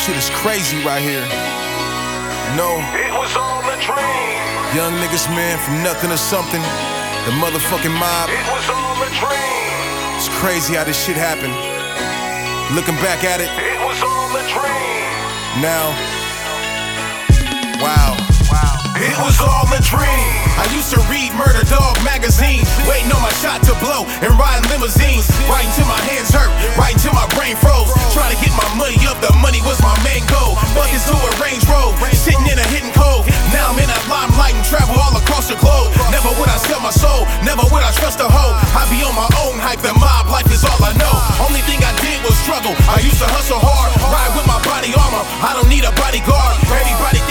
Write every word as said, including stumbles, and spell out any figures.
shit is crazy right here. No, it was all a dream. Young niggas, man, from nothing to something. The motherfucking mob. It was all a dream. It's crazy how this shit happened. Looking back at it, it was all a dream. Now, wow. Wow. It was all a dream. I used to read Murder Dog magazine, waiting on my shot to blow and riding limousines, writing till my hands hurt, writing till my brain froze, trying to get my money up. The money was my main goal. Buckets to a Range Rover, sitting in a hidden cove. Now I'm in that limelight and travel all across the globe. Never would I sell my soul, never would I trust a hoe. I be on my own hype, the mob life is all I know. Only thing I did was struggle. I used to hustle hard, ride with my body armor. I don't need a bodyguard. Everybody